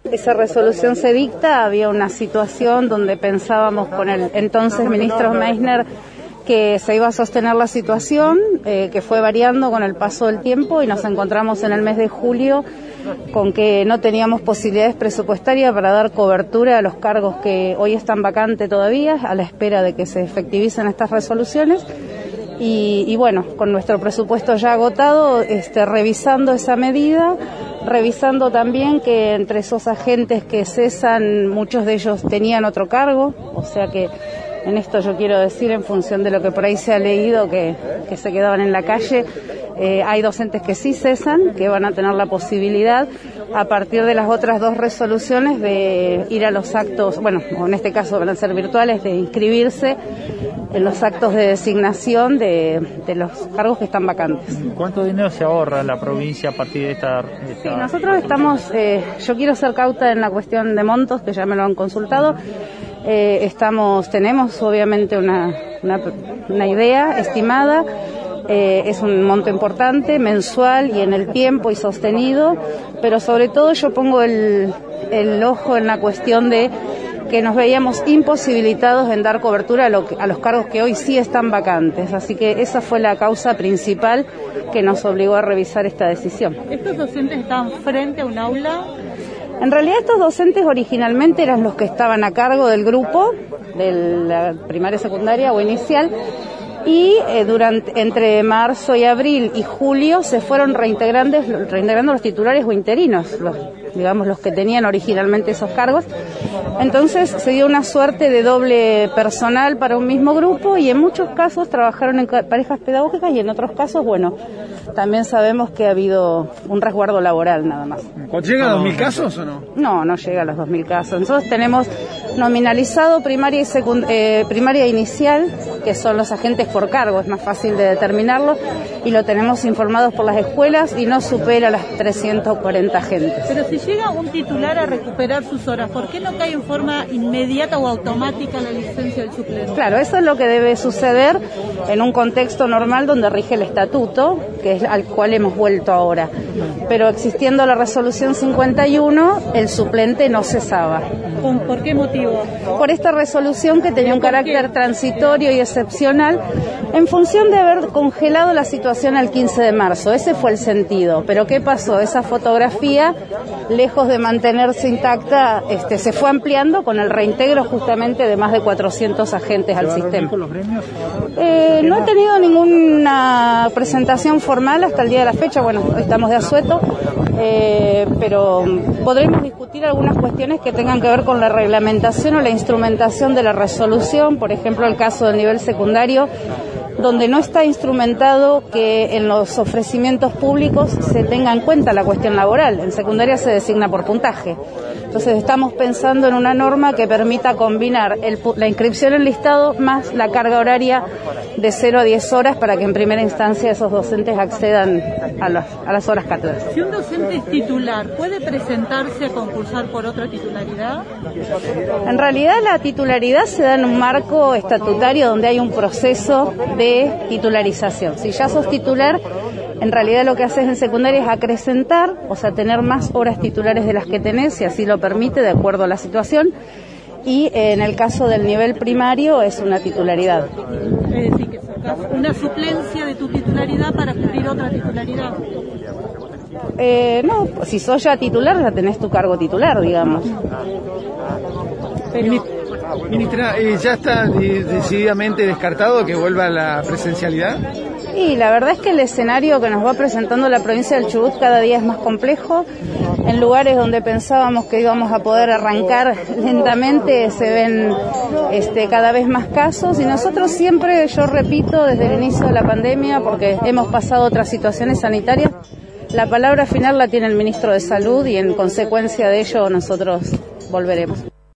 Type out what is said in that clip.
Esa resolución se dicta, había una situación donde pensábamos con el entonces ministro Meissner que se iba a sostener la situación, que fue variando con el paso del tiempo y nos encontramos en el mes de julio con que no teníamos posibilidades presupuestarias para dar cobertura a los cargos que hoy están vacantes todavía, a la espera de que se efectivicen estas resoluciones. Y bueno, con nuestro presupuesto ya agotado, revisando esa medida, revisando también que entre esos agentes que cesan, muchos de ellos tenían otro cargo, o sea que en esto yo quiero decir, en función de lo que por ahí se ha leído, que se quedaban en la calle, hay docentes que sí cesan, que van a tener la posibilidad, a partir de las otras dos resoluciones, de ir a los actos, bueno, en este caso van a ser virtuales, de inscribirse en los actos de designación de los cargos que están vacantes. ¿Cuánto dinero se ahorra la provincia a partir de esta... Sí, nosotros estamos, yo quiero ser cauta en la cuestión de montos, que ya me lo han consultado. Tenemos obviamente una idea estimada, es un monto importante, mensual y en el tiempo y sostenido, pero sobre todo yo pongo el ojo en la cuestión de que nos veíamos imposibilitados en dar cobertura a los cargos que hoy sí están vacantes, así que esa fue la causa principal que nos obligó a revisar esta decisión. ¿Estos docentes estaban frente a un aula? En realidad estos docentes originalmente eran los que estaban a cargo del grupo, de la primaria, secundaria o inicial, y entre marzo y abril y julio se fueron reintegrando los titulares o interinos, los que tenían originalmente esos cargos. Entonces se dio una suerte de doble personal para un mismo grupo y en muchos casos trabajaron en parejas pedagógicas y en otros casos, bueno, también sabemos que ha habido un resguardo laboral nada más. ¿Llega a 2.000 casos o no? No llega a los 2.000 casos. Nosotros tenemos nominalizado primaria inicial, que son los agentes por cargo, es más fácil de determinarlo, y lo tenemos informados por las escuelas y no supera las 340 agentes. Pero si llega un titular a recuperar sus horas, ¿por qué no cae en forma inmediata o automática la licencia del suplente? Claro, eso es lo que debe suceder en un contexto normal donde rige el estatuto, que es al cual hemos vuelto ahora. Pero existiendo la resolución 51, el suplente no cesaba. ¿Por qué motivo? Por esta resolución que tenía un carácter transitorio y excepcional en función de haber congelado la situación al 15 de marzo. Ese fue el sentido. Pero ¿qué pasó? Esa fotografía, lejos de mantenerse intacta, se fue ampliando con el reintegro justamente de más de 400 agentes al sistema. ¿Los gremios? No he tenido ninguna presentación formal hasta el día de la fecha. Bueno, hoy estamos de asueto, pero podremos discutir algunas cuestiones que tengan que ver con la reglamentación o la instrumentación de la resolución, por ejemplo el caso del nivel secundario, donde no está instrumentado que en los ofrecimientos públicos se tenga en cuenta la cuestión laboral. En secundaria se designa por puntaje. Entonces estamos pensando en una norma que permita combinar la inscripción en listado más la carga horaria de 0 a 10 horas para que en primera instancia esos docentes accedan a las horas cátedras. Si un docente es titular, ¿puede presentarse a concursar por otra titularidad? En realidad la titularidad se da en un marco estatutario donde hay un proceso de titularización. Si ya sos titular, en realidad lo que haces en secundaria es acrecentar, o sea, tener más horas titulares de las que tenés, si así lo permite, de acuerdo a la situación, y en el caso del nivel primario es una titularidad. Es decir, que sacás una suplencia de tu titularidad para cubrir otra titularidad. No, si sos ya titular, ya tenés tu cargo titular, digamos. Ministra, ¿ya está decididamente descartado que vuelva la presencialidad? Y la verdad es que el escenario que nos va presentando la provincia del Chubut cada día es más complejo. En lugares donde pensábamos que íbamos a poder arrancar lentamente se ven cada vez más casos y nosotros siempre, yo repito, desde el inicio de la pandemia, porque hemos pasado otras situaciones sanitarias, la palabra final la tiene el ministro de Salud y en consecuencia de ello nosotros volveremos.